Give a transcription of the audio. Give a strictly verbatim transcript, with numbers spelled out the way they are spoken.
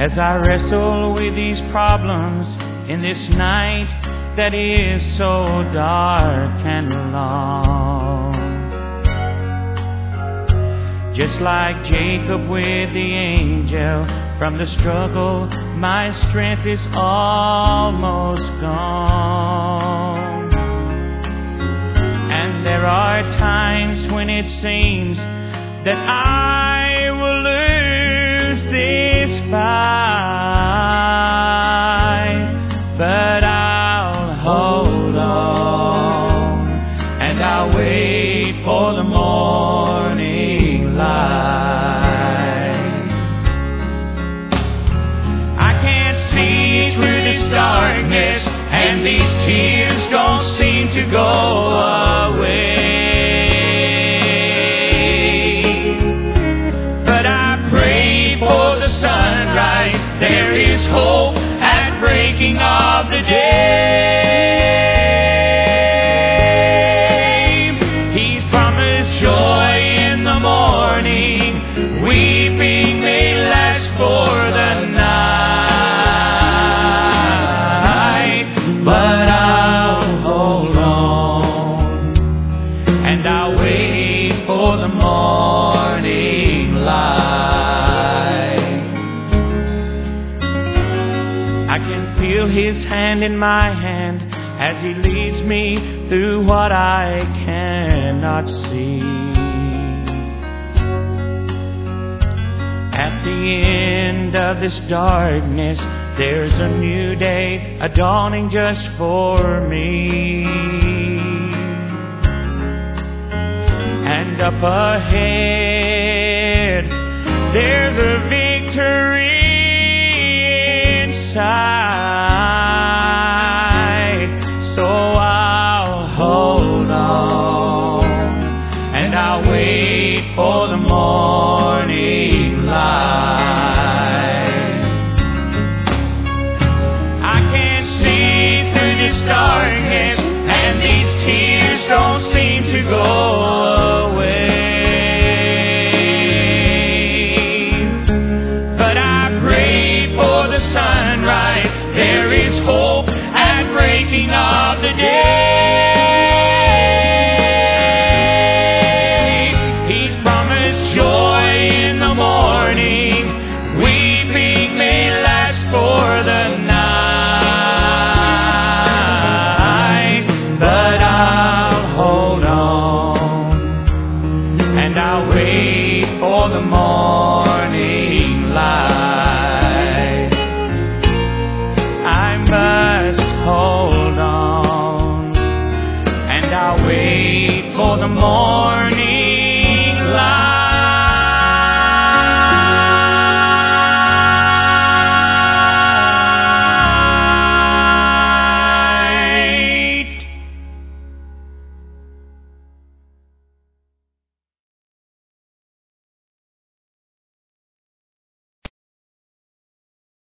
as I wrestle with these problems in this night that is so dark and long. Just like Jacob with the angel, from the struggle my strength is almost gone. And there are times when it seems that I will lose this fight, but I'll hold on and I'll wait for the morning light. I can't see through this darkness, and these tears don't seem to go away. For the sunrise, there is hope at breaking of the day. He's promised joy in the morning, weeping may last for the night, but I'll hold on and I'll wait for the morning light. I can feel His hand in my hand as He leads me through what I cannot see. At the end of this darkness, there's a new day, a dawning just for me. And up ahead, there's a victory inside. So I'll hold on and I'll wait for the morning light. I can't see through this darkness, and these tears don't seem to go away. But I pray for the sunrise, there is hope at breaking of the day. He's promised joy in the morning, weeping may last for the night, but I'll hold on and I'll wait for the morning light. I must hold on and I'll wait for the morning light.